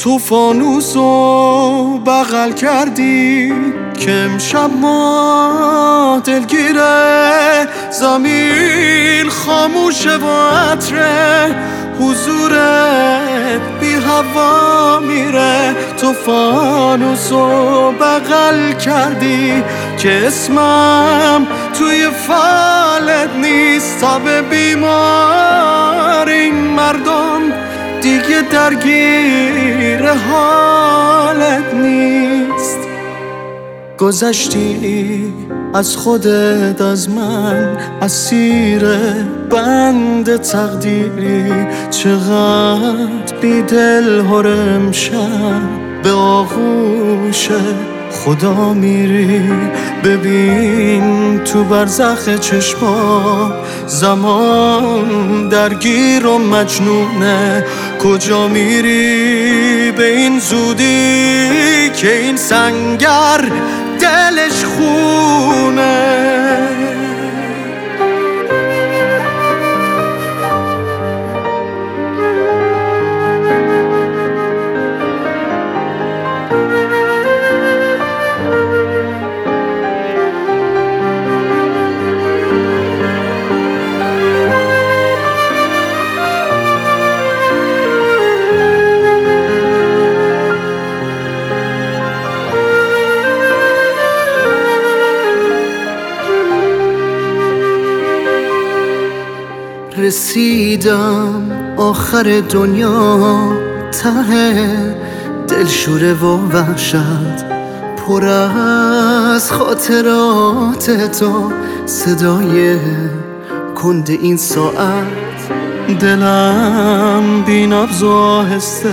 تو فانوسو بغل کردی که امشب ما دلگیره، زمین خاموشه با عطره، حضورت بی هوا میره. تو فانوسو بغل کردی که اسمم توی فالت نیست، تب بیمار این مردم دیگه درگیر حالت نیست. گذشتی از خودت، از من، اسیر بند تقدیری. چقدر بیدل هر امشب به آغوش خدا میری. ببین تو برزخ چشما زمان درگیر و مجنونه. کجا میری به این زودی که این سنگر دلش خونه؟ رسیدم آخر دنیا، ته دلشوره و وحشت، پر از خاطرات تو، صدای کند این ساعت. دلم بی نبض و آهسته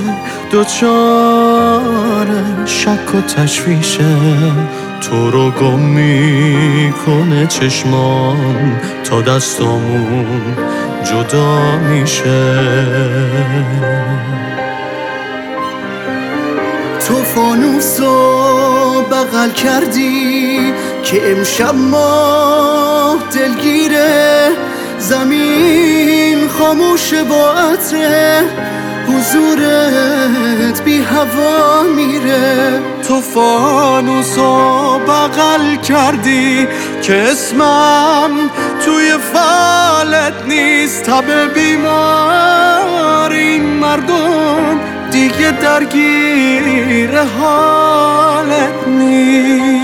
دوچار شک و تشویشه. تو رو گم میکنه چشمام تا دستامون جدا میشه. تو فانوسو بغل کردی که امشب ما دلگیره، زمین خاموشه با عطره، حضورت بی هوا میره. تو فانوسو بغل کردی که اسمم توی فالت نیست، تب بیمار این مردم دیگه درگیر حالت نیست.